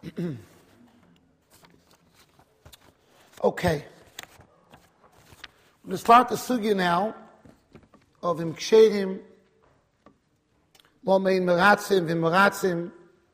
Okay. I'm going to start the sugya now of Im Ksherim, Lo Mein Meratzim, Vim Meratzim.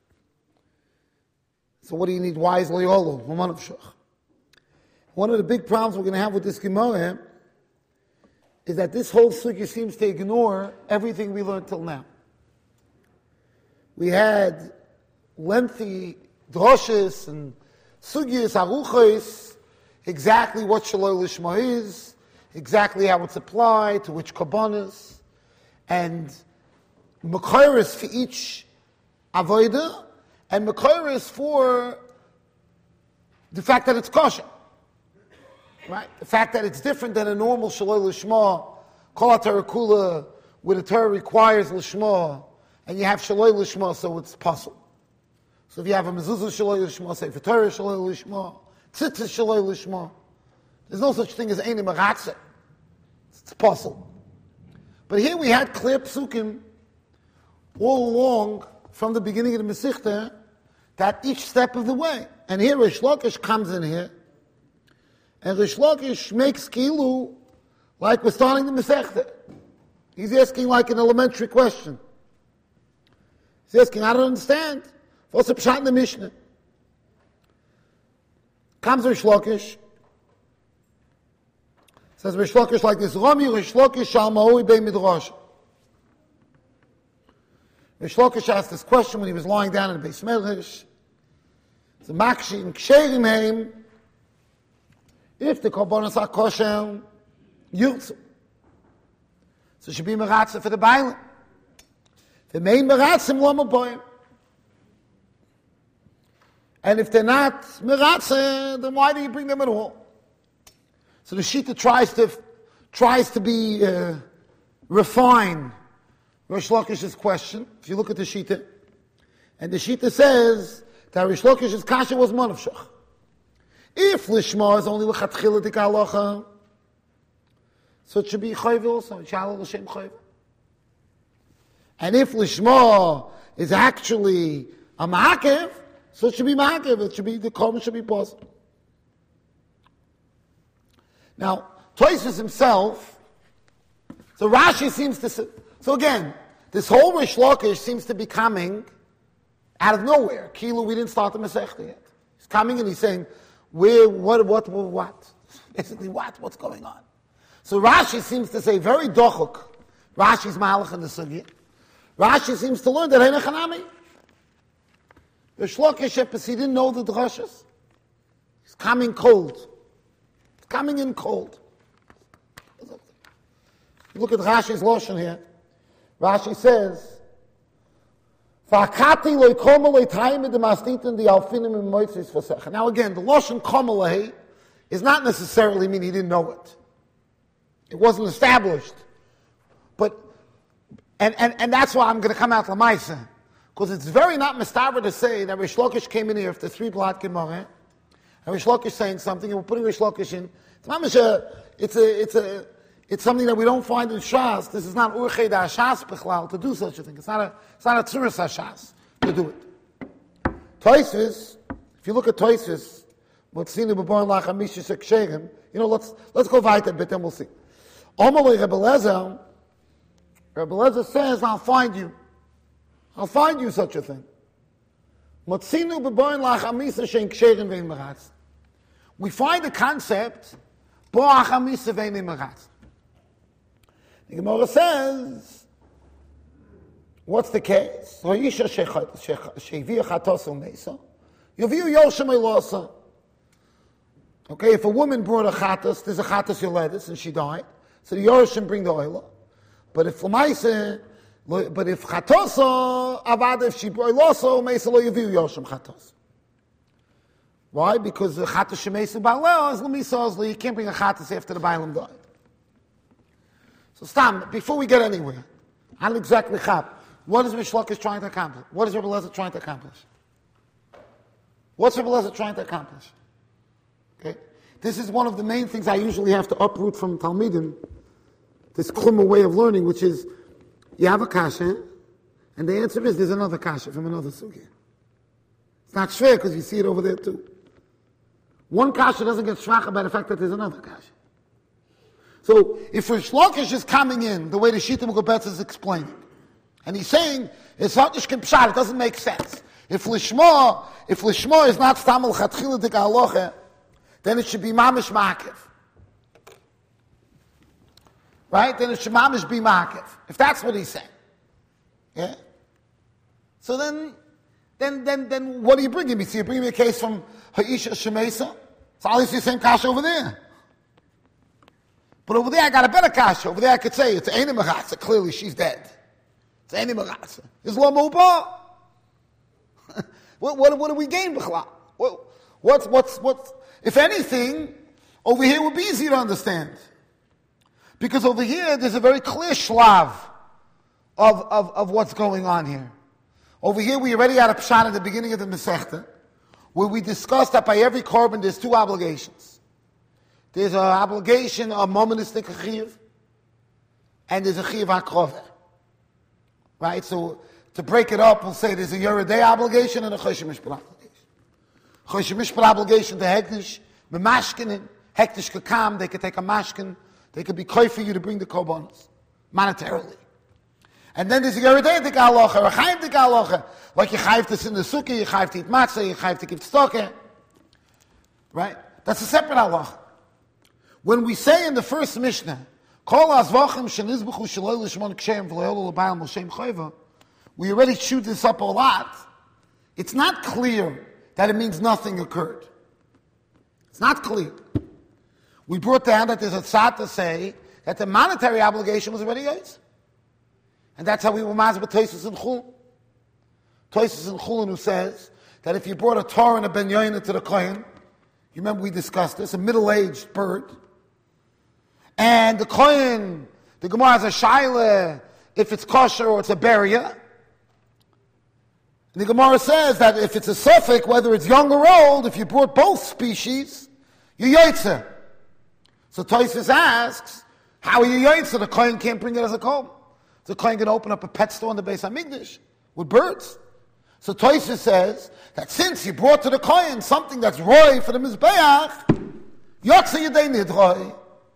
So what do you need? Wise Loyolo, Maman of Shach. One of the big problems we're going to have with this Gemara is that this whole sugya seems to ignore everything we learned till now. We had lengthy droshes and sugyas, aruchos, exactly what Shaloi Lishma is, exactly how it's applied, to which kabbanas, and mekayres for each avodah, and mekayres for the fact that it's kosher. Right? The fact that it's different than a normal Shaloi Lishma, Kol HaTorah Kula, where the Torah requires Lishma, and you have Shaloi Lishma, so it's possible. So if you have a mezuzah Shaloi Lishma, say for Torah Shaloi Lishma, tzitzis Shaloi Lishma, there's no such thing as Einim Meratzeh. It's possible. But here we had clear psukim all along from the beginning of the Masechta that each step of the way. And here Rish Lakish comes in here, and Rish Lakish makes kilu like we're starting the Masechta. He's asking like an elementary question. He's asking, I don't understand. What's the pshat in the Mishnah? Comes Rish Lakish, says Rish Lakish like this, Rami Rish Lakish shal ma'oi bei midrash. Rish Lakish asked this question when he was lying down in the Beis Medrash. The makshi in ksherim heim, if the korbanos are kosher, yurtzu. So it should be meratzah for the bailim. The main meratzim lo maboyim. And if they're not meratzah, then why do you bring them at all? So the Shita tries to be refine Rish Lakish's question. If you look at the Shita, and the Shita says that Rish Lakish's kasha was manavshach. If lishma is only l'chatchila dik halacha, so it should be chayv also. Shalal l'shem chayv. And if lishma is actually a ma'akev, so it should be ma'akev. It should be, the korban should be possible. Now, Tosfos himself, so Rashi seems to, so again, this whole Rish Lakish seems to be coming out of nowhere. Kilu, we didn't start the Masechta yet. He's coming and he's saying, what? Basically, what's going on? So Rashi seems to say very dochuk. Rashi's malach in the sugya. Rashi seems to learn that Heinech Hanami. Rish Lakish, he didn't know the drashas. He's coming cold. Coming in cold. Look at Rashi's Lashon here. Rashi says, V'akati loy koma loy tayim ed masnitin di alfinim im moitzis v'secha. Now again, the Lashon koma is not necessarily mean he didn't know it. It wasn't established. But, and that's why I'm going to come out l'maisa. Because it's very not mistaber to say that Rish Lakish came in here after 3 blot Gemara, and Rish Lakish saying something, and we're putting Rish Lakish in. It's something that we don't find in Shas. This is not Urchei da Shas Bechlal to do such a thing. It's not a Tzuras HaShas to do it. Tosfos, if you look at Tosfos, Motzinu b'born lach hamishes ksherim, let's go weiter a bit, then we'll see. Omalei Rebbe Lezer says, I'll find you such a thing. Motzinu b'born lach hamishes ksherim ve'im meratz. We find the concept, Bo'ach HaMisa Ve'enim Meratz. The Gemara says, what's the case? Ha'isha she'viya chatosa u'meisa, yoviu yoshem elosa. Okay, if a woman brought a chatos, there's a chatos yoledis, and she died, so the Yoshim bring the oil. But if chatosa avad, if she brought elosa u'meisa, lo yoviu yoshem chatos. Why? Because the chatos shemesu ba'aleh is l'misozli. You can't bring a chatos after the ba'alim died. So Stam, before we get anywhere, I don't exactly chap. What is Rish Lakish trying to accomplish? What is Rebbe Lezer trying to accomplish? What's Rebbe Lezer trying to accomplish? Okay, this is one of the main things I usually have to uproot from Talmidim. This kluma way of learning, which is you have a kasha, and the answer is there's another kasha from another sugya. It's not shver because you see it over there too. One kasha doesn't get shvacha by the fact that there's another kasha. So if Rish Lakish is coming in the way the Shita Mugabetz is explaining, and he's saying it's Hatishkin Pshat, it doesn't make sense. If Lishma is not Stamel Chatchila Dik Halacha, then it should be Mamish Ma'akev. Right? Then it should Mamish be Ma'akev. If that's what he's saying. Yeah? So then what do you bring him? You bring me a case from Ha'isha Shemesa? It's obviously the same kasha over there. But over there I got a better kasha. Over there I could say it's Eini Mechatzah. Clearly she's dead. It's Eini Mechatzah. It's Lo Mu'ba. What do we gain, B'chla? What's if anything, over here would be easy to understand. Because over here there's a very clear shlav of what's going on here. Over here we already had a pshat at the beginning of the Masechta, where we discussed that by every korban there's two obligations. There's an obligation of momentalistic chiyuv, and there's a chiyuv hakroveh. Right? So to break it up, we'll say there's a Yeridei obligation and a Choshe Mishpat obligation. Choshe Mishpat obligation to Hektish, B'mashkinin, Hektish Kakam, they could take a mashkin, they could be koi for you to bring the korbanos, monetarily. And then there's a Yeridei Dik Halacha, or a Chayiv Dik Halacha, like you chayiv to sin the sukkah, you chayiv to eat matzah, you chayiv to give tzedakah. Right? That's a separate halacha. When we say in the first Mishnah, Kol azvachim shenizbuchu shaloi l'shmon kshem v'loyolu l'bayal moshem chayva, we already chewed this up a lot. It's not clear that it means nothing occurred. It's not clear. We brought down that there's a tzad to say that the monetary obligation was already yoyz. And that's how we were mazbeh Tosfos in Chulin. Tosfos in Chulin who says that if you brought a Torah and a Ben Yoina to the Kohen, you remember we discussed this, a middle-aged bird, and the Kohen, the Gemara has a shaila, if it's kosher or it's a beria. And the Gemara says that if it's a suffix, whether it's young or old, if you brought both species, you're yoytzer. So Tosfos asks, how are you yoytzer? The Kohen can't bring it as a korban. The Kohen can open up a pet store in the Beis HaMikdash with birds. So Tosfos says that since you brought to the Kohen something that's roy for the Mizbeach, Yotze Yedei Nidroi.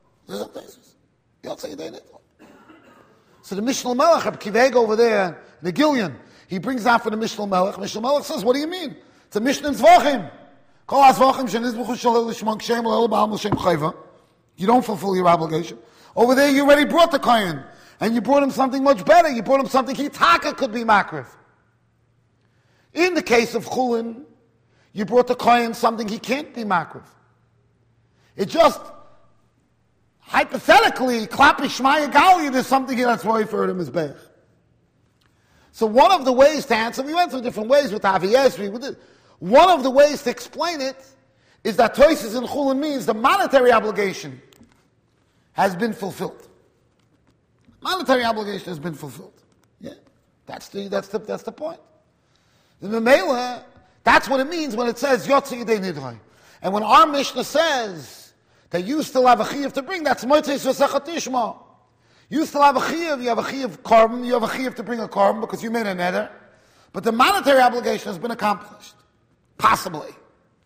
Yotze Yedei Nidroi. So the Mishnah Melech, Reb Kiveg over there, the Gillian, he brings out for the Mishnah Melech. Mishnah Melech says, what do you mean? It's a Mishnah in Zvachim. Kol HaZvachim Shenizbuchu Shalei L'Shmon Kshem L'El Ba'al Moshem Chayva. You don't fulfill your obligation. Over there you already brought the Kohen. And you brought him something much better. You brought him something Hitaka could be makriv. In the case of Chulin, you brought the Kohen something he can't be makriv. It just, hypothetically, Klapi Shmaya Gali, there's something here that's roy for him as Bech. So one of the ways to answer, we went through different ways with Aviyesri, one of the ways to explain it is that Tosfos in Chulin means the monetary obligation has been fulfilled. Monetary obligation has been fulfilled. Yeah, that's the point. The Memela, that's what it means when it says Yotze Yedei Nidroi. And when our Mishnah says that you still have a chiyuv to bring, that's Moitzeis V'Sechat Tishma. You still have a chiyuv. You have a chiyuv korban. You have a chiyuv to bring a korban because you made a neder. But the monetary obligation has been accomplished, possibly.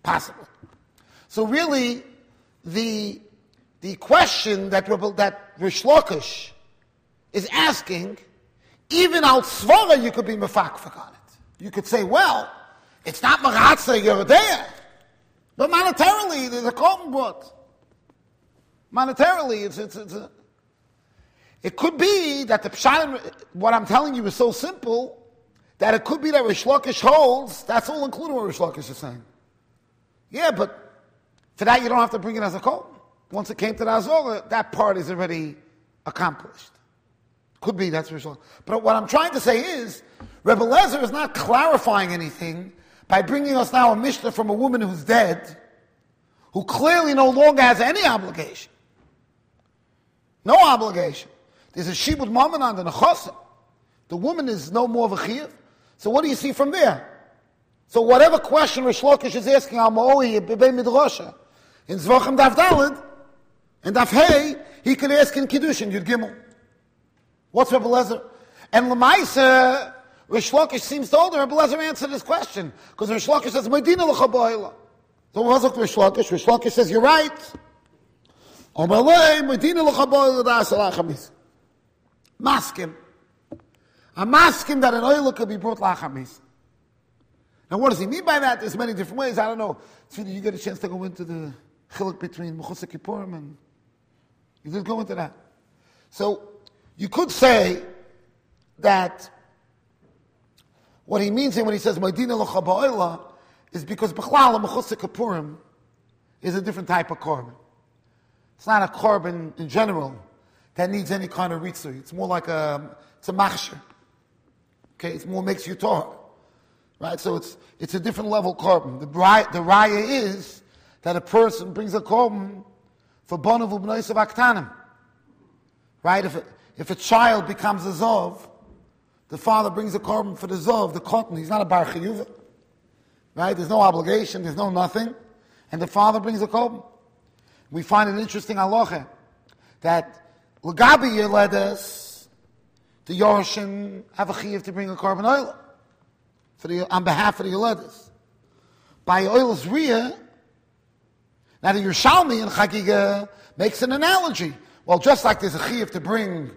So really, the question that Rish Lakish is asking, even al svara you could be mefakfak on it. You could say, well, it's not maratza Yeridei, but monetarily there's a korban brought. Monetarily, it could be that the pshat, what I'm telling you is so simple that it could be that Rish Lakish holds. That's all including what Rish Lakish is saying. Yeah, but for that you don't have to bring it as a korban. Once it came to the Azorah, that part is already accomplished. Could be, that's Rish Lakish. But what I'm trying to say is, Rebbe Lezer is not clarifying anything by bringing us now a Mishnah from a woman who's dead, who clearly no longer has any obligation. No obligation. There's a shibud mammon and a chosim. The woman is no more of a chiyuv. So what do you see from there? So whatever question Rish Lakish is asking, Al-Ma'oi, B'bei Midrasha, in Zvachim Daf Daled, and Daf Hey, he could ask in Kiddush in Yud Gimel. What's Rebbe Lezer? And Lemaisa, Rish Lakish seems to hold her. Rebbe Lezer answered this question because Rish Lakish says, "Medina l'cha ba'oila." So what's up Rish Lakish? Rish Lakish says, "You're right." Medina l'cha ba'oila da'aseh lachamis. Maskim. A maskim that an oil could be brought lachamis. Now, what does he mean by that? There's many different ways. I don't know. So you get a chance to go into the chiluk between Mechusar Kippurim and you didn't go into that. So you could say that what he means here when he says Medina l'cha ba'oila is because B'chlal Mechusar Kippurim is a different type of korban. It's not a korban in general that needs any kind of ritzui. It's more like it's a machshir. Okay, it's more makes you tahor. Right, so it's a different level korban. The raya is that a person brings a korban for bonav u'bnois of aktanim. Right, if a child becomes a zov, the father brings a korban for the zov, the cotton. He's not a bar chiyuva. Right, there's no obligation, there's no nothing, and the father brings a korban. We find an interesting halacha that l'gabi yeledes, the Yorshim have a chiyuv to bring a korban oil on behalf of the yeledes. By oil's riyah, now the Yerushalmi in Chagiga makes an analogy. Well, just like there's a chiyuv to bring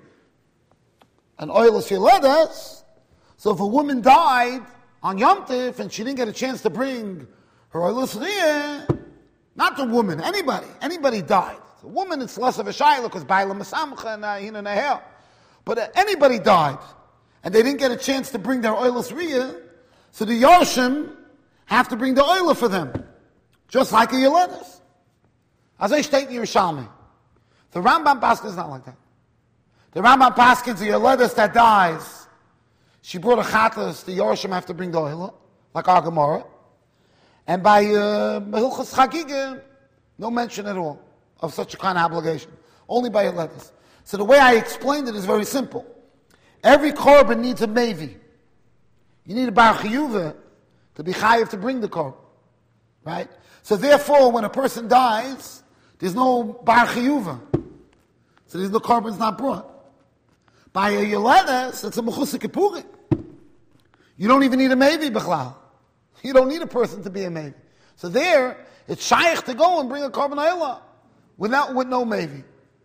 an oilus yeledes, so if a woman died on Yom Tif and she didn't get a chance to bring her oilus riyah, not the woman, anybody died. The woman, it's less of a shayla because Baila Masamcha and Hina Nahel. But anybody died and they didn't get a chance to bring their oilus riyah, so the Yoshim have to bring the oil for them, just like a yeledes. As I state in Yerushalmi, the Rambam Paskin is not like that. The Rambam Paskin is a yeledes that dies. She brought a chatas, the Yoshim have to bring the oil, like our Gemara. And by Hilchos Chagiga, no mention at all of such a kind of obligation. Only by yeledes. So the way I explained it is very simple. Every korban needs a mevi. You need a bar chiyuva to be chayiv to bring the korban, right? So therefore, when a person dies, there's no bar chiyuva. So there's no korban's not brought. By a yeledes, it's a mechusar kippurim. You don't even need a mevi b'chlal. You don't need a person to be a mevi. So there, it's shaykh to go and bring a korban oila with no mevi.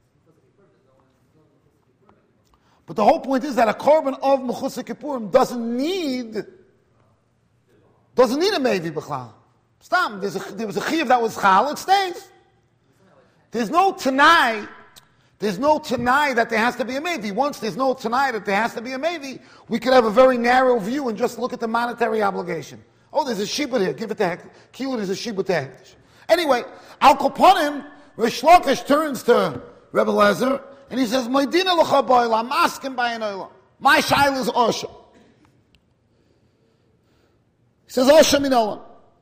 But the whole point is that a korban of Mechusar Kippurim doesn't need a mevi b'chlal. Stop. There was a chiyuv that was chal, it stays. There's no tanai that there has to be a mevi. Once there's no tanai that there has to be a mevi, we could have a very narrow view and just look at the monetary obligation. Oh, there's a shibud here, give it to hektish. Kilo, there's a shibud to hektish. Anyway, Al Koponim, Rish Lakish turns to Rebbe Lezer, and he says, Medina l'cha ba'oila, I'm asking by an oila. My shaila is Osha. He says, Osha min olam.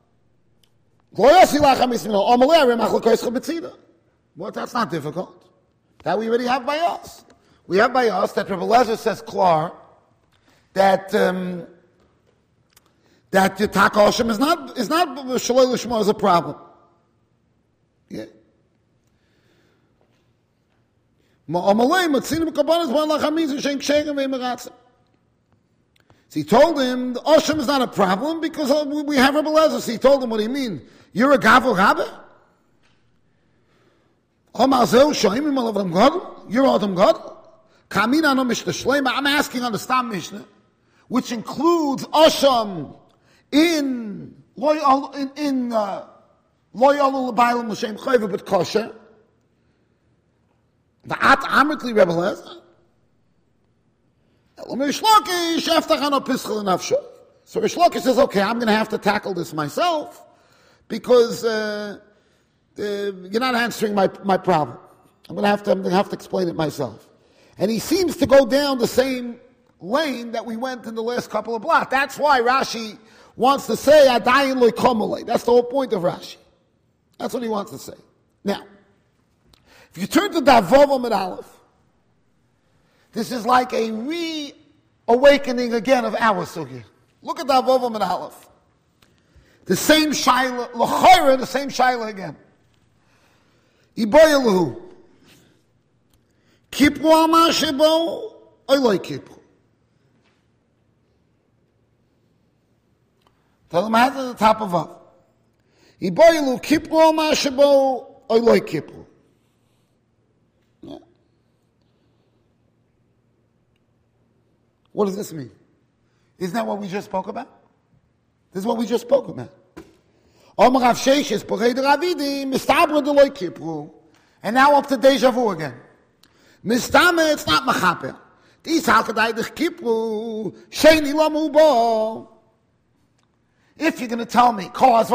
Well, that's not difficult. That we already have by us. We have by us that Rebbe Lezer says, klar, that the taka Osha is not shaloi l'shmo is a problem. Yeah. So he told him the Oshem is not a problem because we have Rebbe Lezer. So he told him, what do you mean? You're a Gavo Rabbe? You're Adam God? I'm asking on the Stam Mishnah, which includes Oshem in Loy Alul L'Baylam L'Shem Chayva but kosher. The At Amitli Rebbe Lezer. So Rish Lakish says, okay, I'm going to have to tackle this myself because you're not answering my problem. I'm going to have to explain it myself. And he seems to go down the same lane that we went in the last couple of blocks. That's why Rashi wants to say, Adayin lo komole. That's the whole point of Rashi. That's what he wants to say. Now, if you turn to Davov Amid Aleph, this is like a reawakening again of our sugya. Look at Davov Amid Aleph. The same shaila, l'chayra, the same shaila again. Iboyalahu. Kipru amar shebo, oiloi kipru. So the has at the top of Vav. Iboilu kipru mashabo oiloi kipru. Yeah. What does this mean? Isn't that what we just spoke about? This is what we just spoke about. And now up to deja vu again. Mistame, it's not machaper. If you're going to tell me,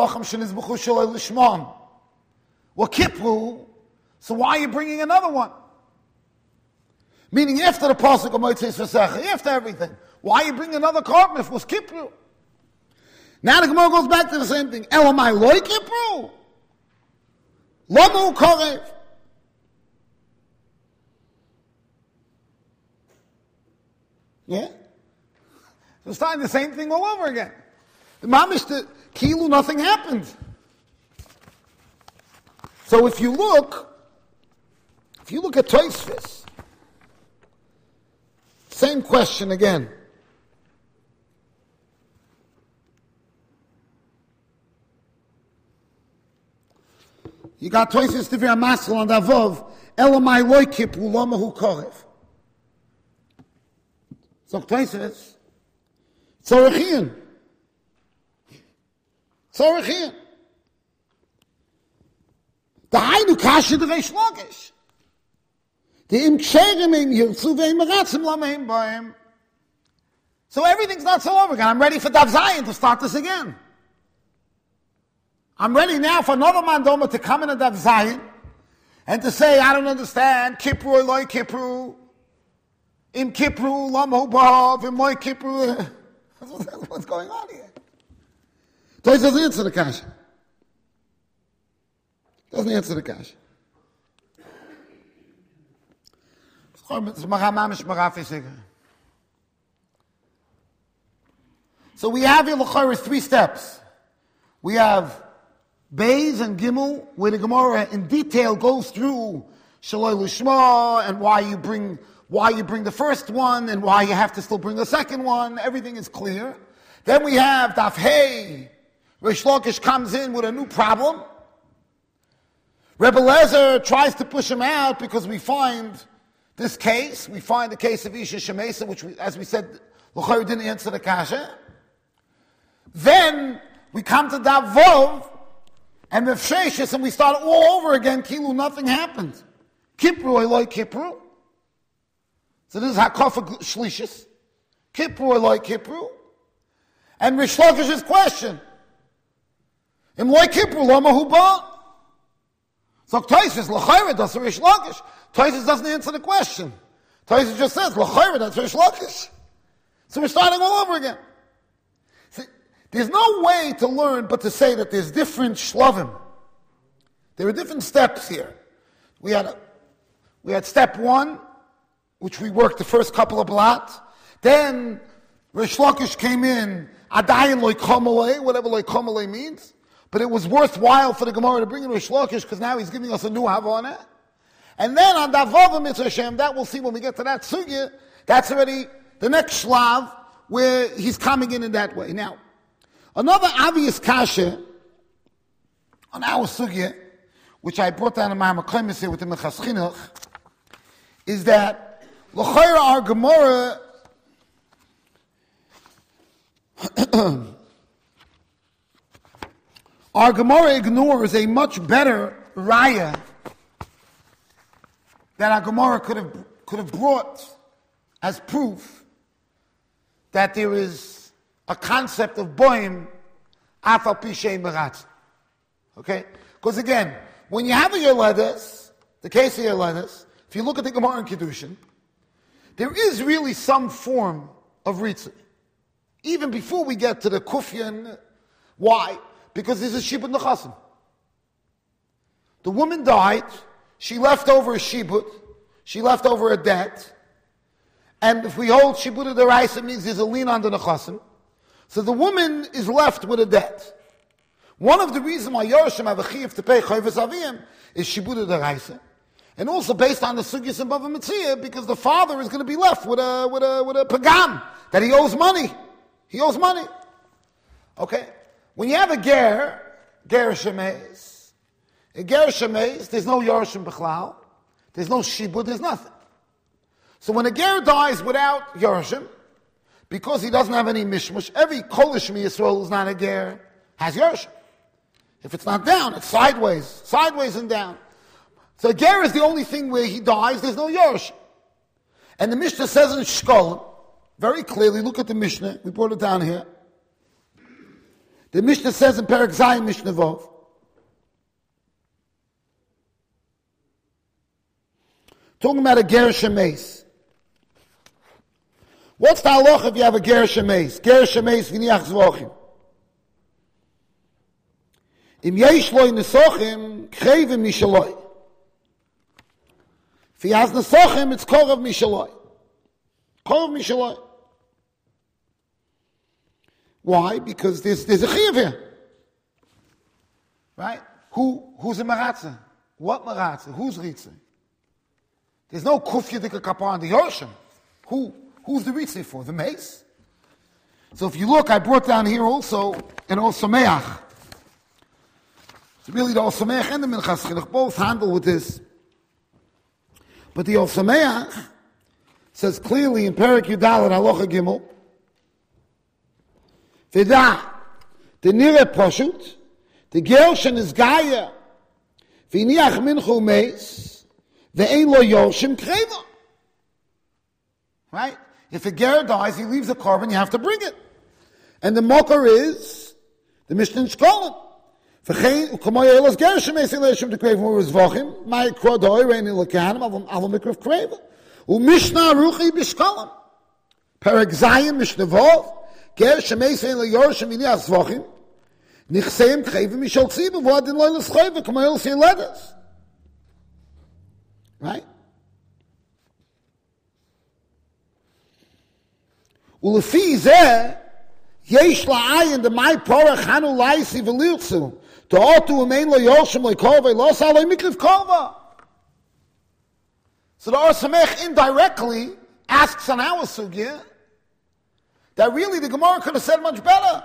well, Kipru, so why are you bringing another one? Meaning after the pasuk of Motzei Sesecha, after everything, why are you bringing another korban if it was Kipru? Now the Gemara goes back to the same thing. Elamai loy Kipru. Lamu korev. Yeah? So it's starting the same thing all over again. The mamish, the kilu, nothing happened. So if you look at Tosfos, same question again. You got Tosfos Divya Masel on the Vav, Elamai loy kipru lamahu korev. So Tosfos, Tzorechien. Tzorechien. The Hainu Kasha the Reish Lakish. The Im Ksherim Im Yirtzu Ve'im Meratzim Lameim Baim. So everything's not so over again. I'm ready for Dav Zayin to start this again. I'm ready now for another Mandoma to come in a Dav Zayin and to say, I don't understand, Kipru Eloi Kipru, Im Kipru Lamho Bahav, Im Loi Kipru. What's going on here? Toys doesn't answer the Kasha. Doesn't answer the Kasha. So we have here l'chayr 3 steps. We have Beis and Gimel, where the Gemara in detail goes through Shaloi Lishma and why you bring the first one and why you have to still bring the second one. Everything is clear. Then we have Daf Hey. Reish Lakish comes in with a new problem. Rebbe Lezer tries to push him out because we find this case. We find the case of Isha Shemesa, which, as we said, l'chayr didn't answer the kasha. Then we come to Daf Vov and Rav Sheshes, and we start all over again. Kilu, nothing happened. Kipru Eloi Kipru. So this is Hakofa Shlishis. Kipru Eloi Kipru. And Reish Lakish's question. Im Loi Kipru Lama Huba. So Tosfos l'chayr that's Reish Lakish. Tosfos doesn't answer the question. Tosfos just says l'chayr that's Reish Lakish. So we're starting all over again. See, there's no way to learn but to say that there's different shlavim. There are different steps here. We had step 1, which we worked the first couple of blot. Then Reish Lakish came in, Adayin loy kamalei, whatever loy kamalei means. But it was worthwhile for the Gemara to bring in Reish Lakish because now he's giving us a new Havana. And then on Davav Mitzvah Hashem, that we'll see when we get to that sugya, that's already the next shlav where he's coming in that way. Now, another obvious kasha on our sugya, which I brought down in my Makaimis here with the Mechas Chinuch, is that l'chayra our Gemara our Gemara ignores a much better raya that our Gemara could have brought as proof that there is a concept of boim afal pishay meratz. Okay? Because again, when you have a Yoledes, the case of Yoledes, if you look at the Gemara in Kiddushin, there is really some form of ritzah. Even before we get to the Kufyan, why? Because there's a shibud nechasim. The woman died, she left over a shibud, she left over a debt, and if we hold shibud d'oraisa means there's a lien on the nechasim, so the woman is left with a debt. One of the reasons why Yorshim have a chiyuv to pay chayvus aviyim is shibud d'oraisa, and also based on the sugyas and bava mitzvah, because the father is going to be left with a pagam that he owes money. He owes money. Okay. When you have a ger shemeis, there's no Yorshim B'chlal, there's no Shibud, there's nothing. So when a ger dies without Yorshim, because he doesn't have any mishmush, every Kolish Yisrael who's not a ger has Yorshim. If it's not down, it's sideways and down. So a ger is the only thing where he dies, there's no Yorshim. And the Mishnah says in Shkolim, very clearly, look at the Mishnah, we brought it down here. The Mishnah says in Perek Zayin Mishnah Vov, talking about a ger shemeis. What's the halacha if you have a ger shemeis? Ger shemeis v'niach zvochim. Im yesh lo nesochim, k'chevim mishaloi. If he has nesochim, it's korav mishaloi. Korav mishaloi. Why? Because there's a chiyuv here. Right? Who's a maratza? What maratza? Who's ritze? There's no kufya dika kapar on the Yorshim. Who's the ritze for? The mace? So if you look, I brought down here also an Ol Sameach. It's really the Ol Sameach and the Minchas Chinuch both handle with this. But the Ol Sameach says clearly in Perek Yudal Halacha Gimel, V'da, the nire poshut, the Gershon is Gaya, v'niach minchu meis, ve'ein lo yoshim kreva. Right? If a ger dies, he leaves a carbon, you have to bring it. And the mocker is, the Mishnah in Shkolim. V'chein, u'kamoy elos Gershon meis eleshim to kreva, whereas vochim, my krodoi, reini lekanim, avam mikrav kreva. U'mishnah ruchi b'Shkolim. Perek Zayin, Mishnah Vov, ger shemeis ve'en leyorshim v'niach zvochim, nichseim k'chevim mishal tzibah v'adin loy l'schayva k'mo el ledas. Right? Ulefi zeh, yesh la'ayin de mai porach hanu laisi v'lirtzu, to'otu u'mein leyorshim le'kova, los aloi mikriv kova. So the Or Samech indirectly asks on our sugya, that really the Gemara could have said much better.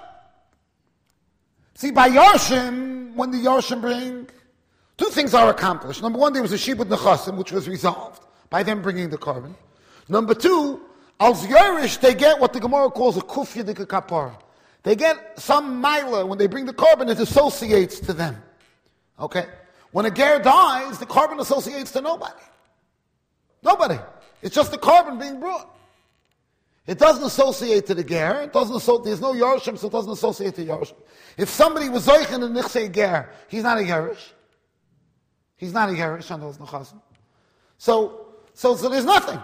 See, by Yorshim, when the Yorshim bring, two things are accomplished. Number one, there was a Shibud Nechasim, which was resolved by them bringing the carbon. Number two, als Yorish, they get what the Gemara calls a Kufya Dika Kapar. They get some Mila, when they bring the carbon, it associates to them. Okay? When a Ger dies, the carbon associates to nobody. Nobody. It's just the carbon being brought. It doesn't associate to the ger. It doesn't associate. There's no Yorshim, so it doesn't associate to Yorshim. If somebody was zoichen and nichsei ger, he's not a Yerish. He's not a Yerish on those nechasim. So there's nothing.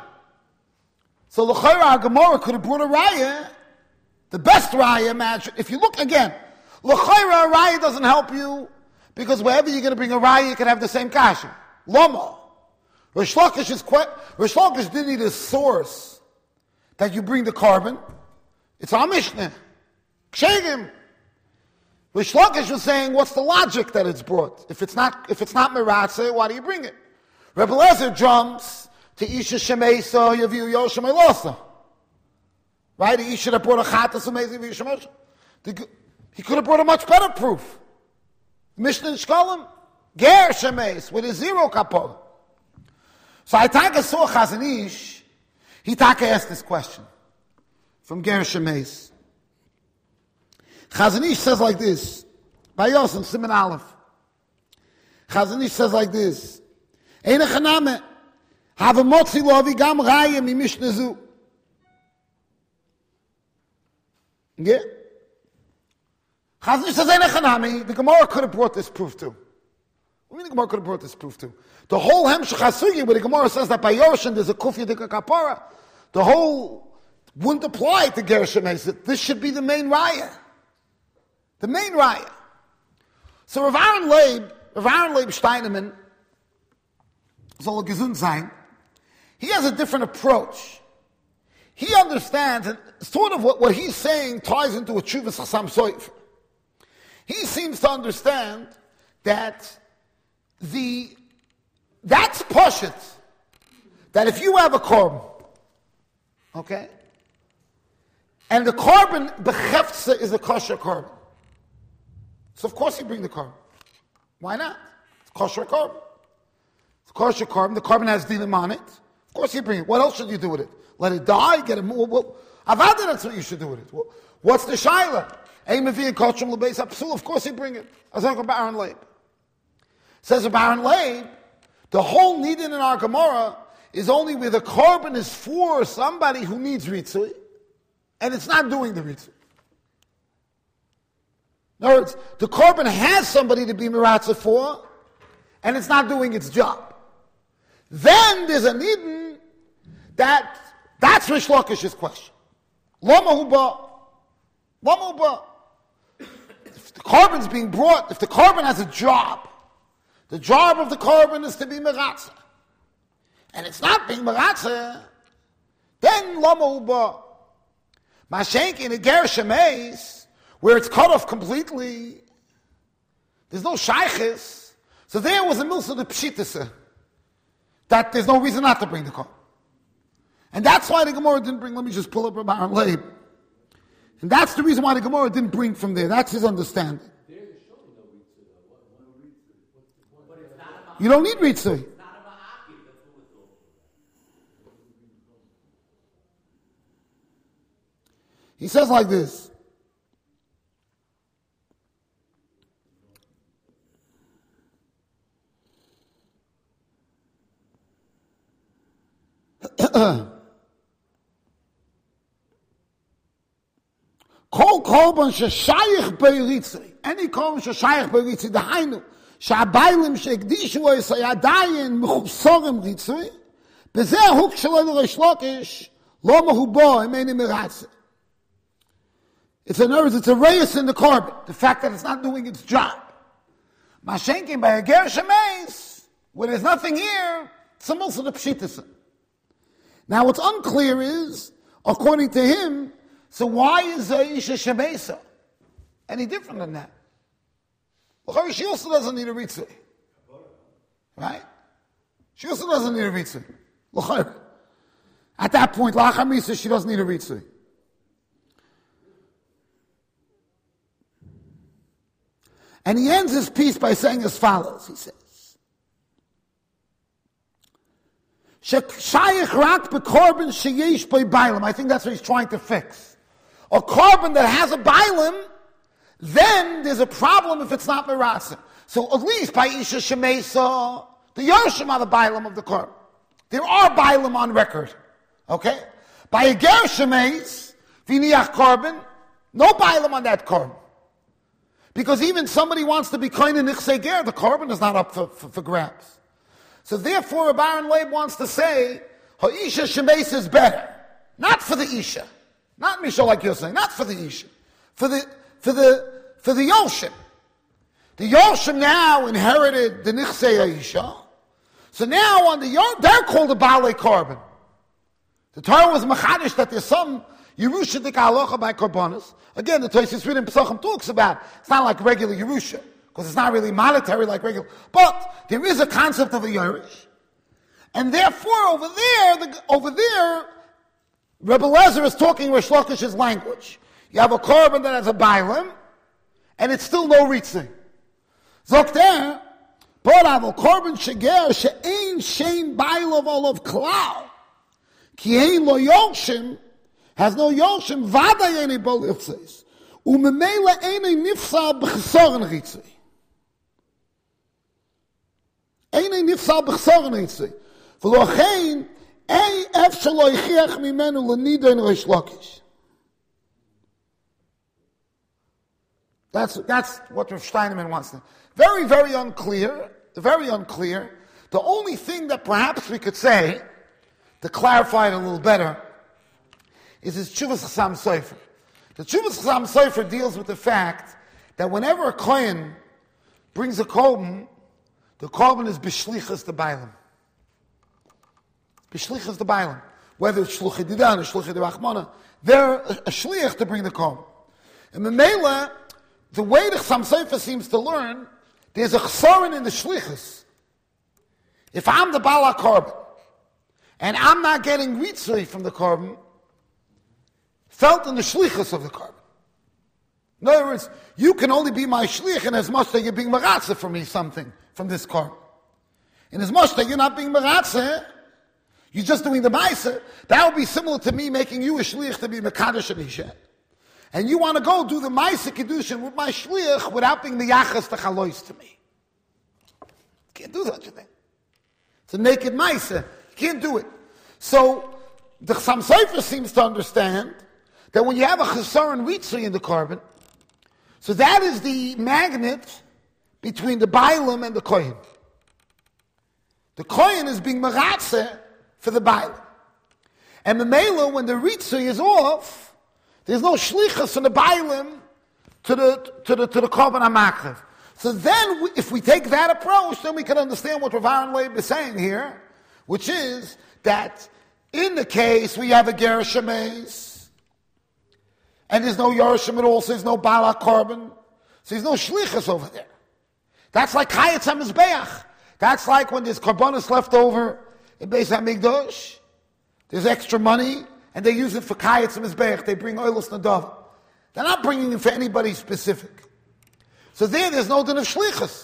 So l'chayra Gemara could have brought a raya, the best raya match. If you look again, l'chayra a raya doesn't help you because wherever you're going to bring a raya, you can have the same kasha. Lama. Rish Lakish didn't need a source that you bring the carbon. It's our Mishnah. Kshegim. Rish Lakish was saying, what's the logic that it's brought? If it's not Meratzeh, why do you bring it? Rebbe Lezer jumps to Isha Shemeisa, Yaviu Yoshim Elosa. Right? He should have brought a Chatas amazing Yaviu Shemeisa. He could have brought a much better proof. Mishnah in Shkolim, Ger Shemeis, with a zero kapor. So I saw Chazon Ish, he asked this question from Ger Shemeis. Chazon Ish says like this, by Yosem, Siman Aleph. Chazon Ish says like this, Eine Chaname, have a motzi lovi gam raya mi Mishnah zu. Yeah? Chazon Ish says, Eine Chaname, the Gemara could have brought this proof too. What do you mean the Gemara could have brought this proof too? The whole Hemshech HaSugya, where the Gemara says that by Yorshim there's a Kufya Dika Kapara, the whole wouldn't apply to Ger Shemeis. This should be the main raya. The main raya. So Rav Aaron Leib Steinemann, soll gesund sein, he has a different approach. He understands, and sort of what he's saying ties into a Tshuvas Chassam Sofer. He seems to understand that that's Pashut. That if you have a carbon, okay, and the carbon, the Cheftza is a kosher carbon, So of course you bring the carbon. Why not? It's kosher carbon. It's kosher carbon. The carbon has dinim on it. Of course you bring it. What else should you do with it? Let it die? Get it more? Avada, that's what you should do with it. What's the shaila? Of course you bring it. Azak Baron Leib. Says Baron Leib, the whole need in our Gemara is only where the carbon is for somebody who needs ritzui, and it's not doing the ritzui. In other words, the carbon has somebody to be miratza for, and it's not doing its job. Then there's a nidin that's Rish Lakish's question. Lama huba. Lama huba. If the carbon's being brought, if the carbon has a job, the job of the carbon is to be miratza, and it's not being miratza, then lama huba. Mashenki in a ger shemeis, where it's cut off completely, there's no shaykhis, so there was a milsa de pshitase, that there's no reason not to bring the carbon. And that's why the Gemara didn't bring, let me just pull up Baron Leib. And that's the reason why the Gemara didn't bring from there. That's his understanding. You don't need ritzui. He says like this. Kol korban sheshayich beiritzei. Any korban sheshayich beiritzei. Dahainu. Sha'abaylim she'ekdishu yisayadayin mechusorim ritzei. Bezeh huk shaloi l'Reish Lakish lo mehubo imeni miratzei. It's in other words, it's a reyes in the carbon. The fact that it's not doing its job. Mashenkin by a ger shemeis, where there's nothing here, it's a mulsa de pshitasa. Now what's unclear is, according to him, so why is Isha Shemesa any different than that? Well, she also doesn't need a ritzui. Right? She also doesn't need a ritzui. At that point, Lachar Misa, she doesn't need a ritzui. And he ends his piece by saying as follows, he says, Shayich rak bekorban sheyesh by bailam. I think that's what he's trying to fix. A carbon that has a bailam, then there's a problem if it's not miratza. So at least by Isha Shemesa, the Yoshim are the bailam of the carbon. There are bailam on record. Okay? By a ger shemeis, v'niach carbon, no bailam on that carbon. Because even somebody wants to be kind of nichsei ger, the carbon is not up for grabs. So therefore, Baron Leib wants to say, Ha'isha shemeis is better. Not for the Isha. Not Misha like you're saying, not for the Isha. For the Yoshim. The Yoshim now inherited the Nichsei Isha. So now on the they're called the Baalei Carbon. The Torah was machadish that there's some Yerusha dik halacha by Karbonis. Again, the Tosfos Rim Pesachim talks about it's not like regular Yerusha, because it's not really monetary like regular. But there is a concept of a Yerush. And therefore over there, Rebbe Lezer is talking Rish Lakish's language. You have a carbon that has a bailam, and it's still no ritzing. Zok there, but I have a carbon sheger she'ein shein bailav olav klal. Ki ein lo yoshim, has no yoshim, vaday ene bol itzes. Umemela ene nifsal b'chesoren ritzei. Ene nifsal b'chesoren ritzei. V'lo chein, that's what Rav Steinemann wants to. Very, very unclear. Very unclear. The only thing that perhaps we could say, to clarify it a little better, is his Tshuvas Chassam Sofer. The Tshuvas Chassam Sofer deals with the fact that whenever a kohen brings a korban, the korban is b'shlichas the bailam. B'shlichas the bailam. Whether it's shluchei didan or shluchei derachmana, they're a shliach to bring the korban. And Memela, the way the Chassam Sofer seems to learn, there's a chsaron in the shlichus. If I'm the Baal HaKorban, and I'm not getting ritzui from the korban, felt in the shlichus of the korban. In other words, you can only be my shliach in as much that you're being meratzeh for me something from this korban. In as much that you're not being meratzeh, you're just doing the ma'aser. That would be similar to me making you a shliach to be mekadosh and ishet. And you want to go do the ma'aser kedushin with my shliach without being miyachas to chalois to me. Can't do such a thing. It's a naked ma'aser. You can't do it. So the Chassam Sofer seems to understand that when you have a chesar and ritzui in the korban, so that is the magnet between the bailam and the kohen. The kohen is being meratzeh for the bailam. And the mela, when the ritzui is off, there's no shlichus from the bailam to the korban hamakrev. So then, if we take that approach, then we can understand what Rav Aaron Leib is saying here, which is that in the case where you have a Geresh Hameis, and there's no Yerushim at all, so there's no Bala Korban, so there's no Shlichus over there. That's like Chayetz HaMizbeach. That's like when there's Korbanos left over in Beis HaMikdash, there's extra money, and they use it for Chayetz HaMizbeach. They bring Oilus Nadav. They're not bringing it for anybody specific. So there's no din of Shlichus.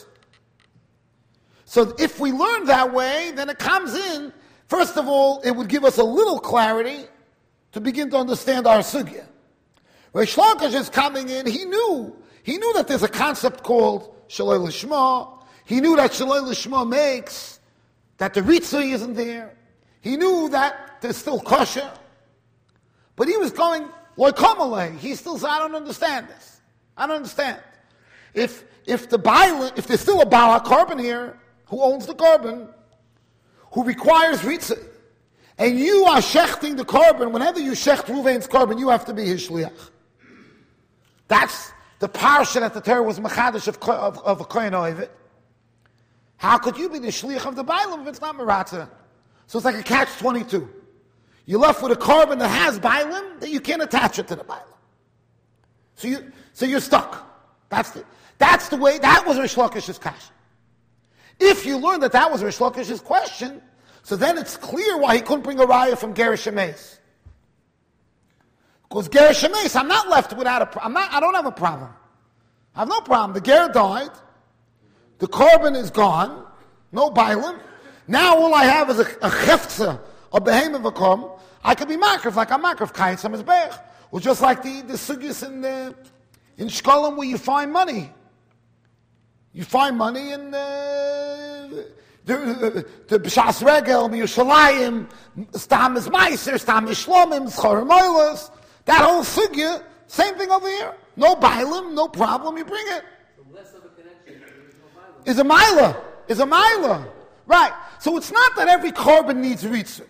So if we learn that way, then it comes in. First of all, it would give us a little clarity to begin to understand our sugya. Reish Lakish is coming in, he knew that there's a concept called Shaloi Lishma. He knew that Shaloi Lishma makes that the Ritzui isn't there. He knew that there's still kosher. But he was going, Loi Kamalei. He still said, I don't understand this. I don't understand. If there's still a Bala Korban here, who owns the Korban, who requires Ritzui, and you are shechting the Korban, whenever you shecht Ruvain's Korban, you have to be his Shliach. That's the parsha that the Torah was machadish of a kohen oivit. How could you be the shliach of the bailam if it's not meratzeh? So it's like a catch-22. You're left with a korban that has bailam that you can't attach it to the bailam. So you're stuck. That's the way. That was Reish Lakish's kasha. If you learn that was Reish Lakish's question, so then it's clear why he couldn't bring a raya from Geresh Hameis. Because Geresh Hameis, I'm not left without I don't have a problem. I have no problem. The Ger died. The korban is gone. No bailam. Now all I have is a cheftza, a behemoth of a korban. I could be makrif, like I'm makrif, Chayetz HaMizbeach. Or just like the sugyas in Shkolim where you find money. You find money in the B'shas Regel, Yerushalayim, Stam is Meiser, Stam is Shlomim, Schorim Oilos. That whole sugya, same thing over here. No bailam, no problem, you bring it. So less of a connection, no bailam. Is a milah. Right. So it's not that every korban needs ritzui.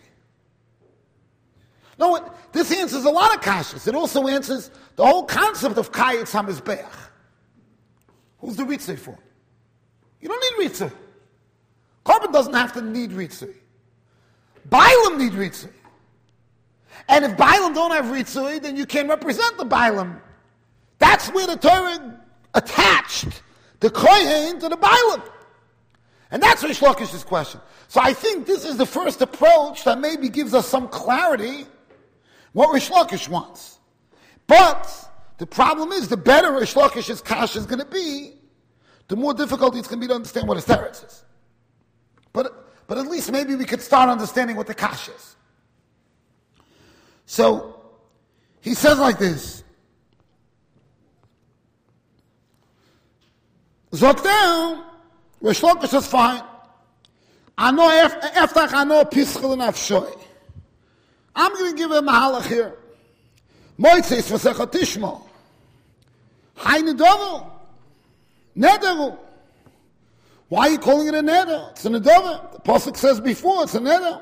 No, this answers a lot of kashas. It also answers the whole concept of Chayetz HaMizbeach. Who's the ritzui for? You don't need ritzui. Korban doesn't have to need ritzui. Bailam need ritzui. And if bailam don't have ritzui, then you can't represent the bailam. That's where the Torah attached the kohen to the bailam. And that's Reish Lakish's question. So I think this is the first approach that maybe gives us some clarity what Reish Lakish wants. But the problem is, the better Reish Lakish's kasha is going to be, the more difficult it's going to be to understand what his teretz is. But at least maybe we could start understanding what the kasha is. So, he says like this. Zok down, Reish Lakish is fine. I'm going to give him a halach here. Moitzes v'sechat tishmo. Hayne dovo. Nederu. Why are you calling it a neder? It's a neder. The pasuk says before, it's a neder.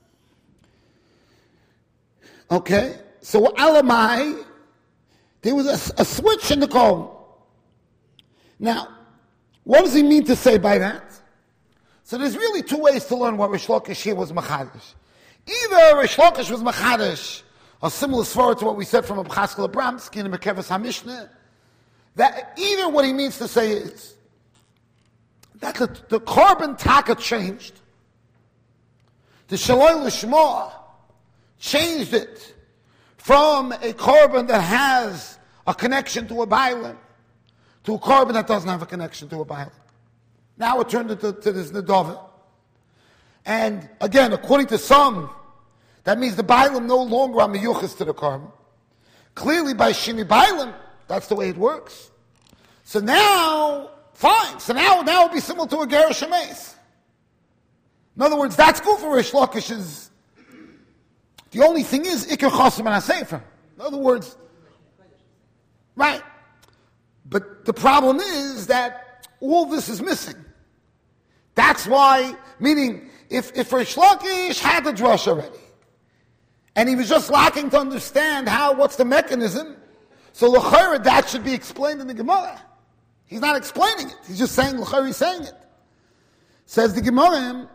Okay, so Alamai, there was a switch in the call. Now, what does he mean to say by that? So there's really two ways to learn what Reish Lakish here was machadish. Either Reish Lakish was machadish, a similar svara to what we said from Abchaskel Abramsky in the Mekeves HaMishneh, that either what he means to say is that the korban taka changed. The Shaloi Lishma changed it from a korban that has a connection to a bailam, to a carbon that doesn't have a connection to a bailam. Now it turned into this nedava. And again, according to some, that means the bailam no longer are miyuchas to the carbon. Clearly by shini bailam, that's the way it works. So now, fine. So now it will be similar to a gerish hameis. In other words, that's good for Rish Lakish's. The only thing is ikar chosim and hasefer. In other words, right. But the problem is that all this is missing. That's why, meaning, if Rish Lakish had the drush already, and he was just lacking to understand what's the mechanism, so l'chayra, that should be explained in the Gemara. He's not explaining it. He's just saying, l'chayra, he's saying it. Says the Gemara,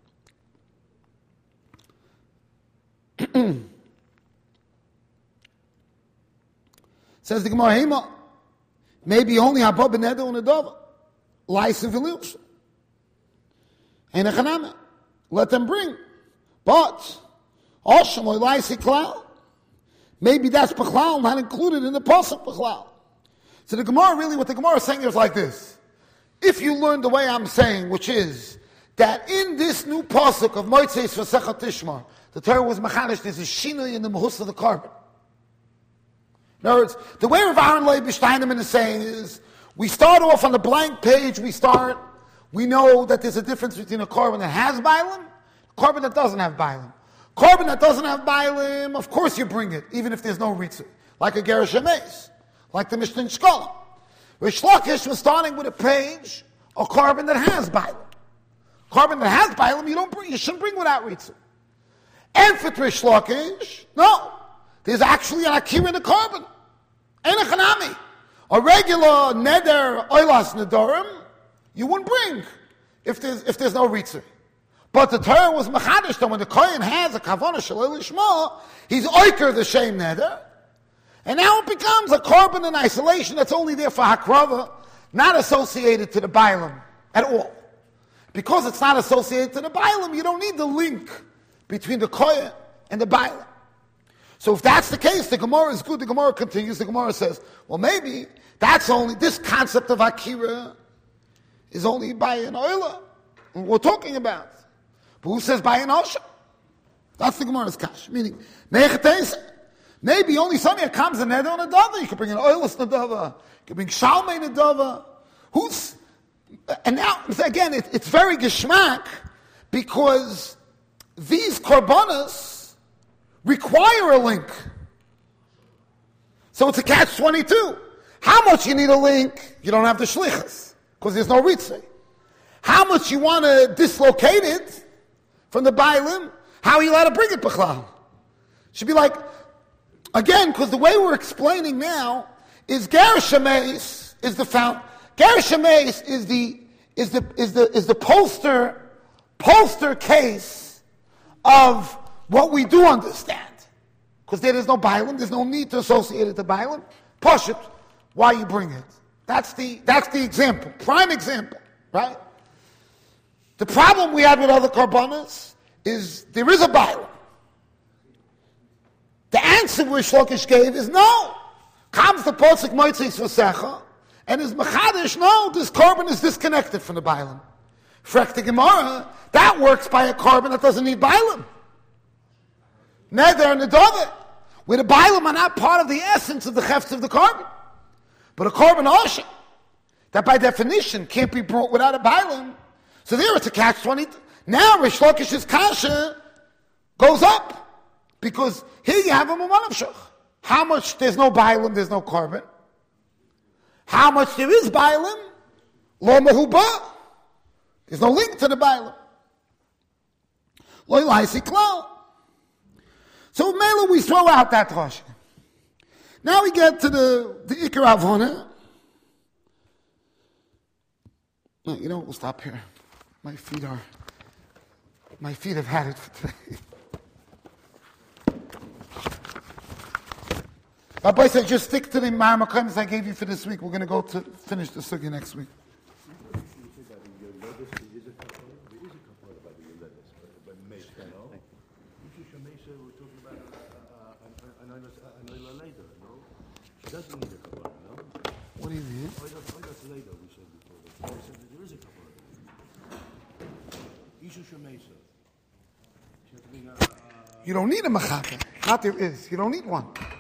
says the Gemara, Hema, maybe only Haba b'neder u'nedava, Laisa v'lilsha. And a chaname. Let them bring. But, Osham or Laisa klal, maybe that's Bechlal, not included in the Pasuk Bechlal. So the Gemara, really, what the Gemara is saying is like this. If you learn the way I'm saying, which is that in this new Pasuk of Moitzeis V'Sechat Tishmar, the Torah was machanish, there's a shinui in the mahus of the carbon. In other words, the way Rav Aaron Leib Steinemann is saying is, we start off on the blank page, we know that there's a difference between a carbon that has bialim, a carbon that doesn't have bialim. Carbon that doesn't have bialim, of course you bring it, even if there's no ritzah. Like a Gerish Hameis, like the Mishnah Shkolim. Rish Lakish was starting with a page, a carbon that has bialim. Carbon that has bialim, you shouldn't bring without ritzah. And for Rish Lakish, no. There's actually an akira in the carbon. And a chanami. A regular neder oilas nedarim, you wouldn't bring if there's no ritzah. But the Torah was machadish that when the kohen has a kavanah shalei lishma, he's oiker the shem neder, and now it becomes a carbon in isolation that's only there for hakrava, not associated to the bailam at all. Because it's not associated to the bailam, you don't need the link between the kohen and the bailam. So if that's the case, the Gemara is good. The Gemara continues. The Gemara says, well, maybe that's only, this concept of akira is only by an oila. We're talking about. But who says by an osha? That's the Gemara's kash. Meaning, maybe only something that comes in neder and nedava. You can bring an oilas nedava. You can bring shalmei nedava. And now, again, it's very geschmack because these korbanos require a link. So it's a catch-22. How much you need a link? You don't have the shlichus, because there's no ritzah. How much you want to dislocate it from the bailim? How are you allowed to bring it, b'chlal? Should be like, again, because the way we're explaining now is Gerish Hameis is the fount. Gerish Hameis is the poster case of what we do understand. Because there is no bailim, there's no need to associate it to bailim. Push it, why you bring it. That's the example, prime example, right? The problem we had with other karbanas is there is a bailim. The answer which Lakish gave is no. Comes the posuk moitzeis v'secha, and is machadish, no, this carbon is disconnected from the bailim. Frek the Gemara, that works by a carbon that doesn't need bailim. Neder and nedava, where the bailim are not part of the essence of the chefts of the carbon. But a carbon osha, that by definition can't be brought without a bailim. So there it's a catch-20. Now Rish Lakish's kasha goes up. Because here you have a mumanavshach. How much there's no bailim, there's no carbon. How much there is bailim, lo mehuba. There's no link to the bailim. Lo ilaisi klal. So Mela, we throw out that Rosh. Now we get to the Ikar Avona. No, you know what, we'll stop here. My feet have had it for today. Rabbi said, just stick to the Ma'amakim I gave you for this week. We're going to go to finish the Sugya next week. It doesn't need a kapara, no? What do you mean? Oh, that's later, we said before. We said that there is a kapara. Ishu Shemesa. You don't need a machata. Chater is. You don't need one.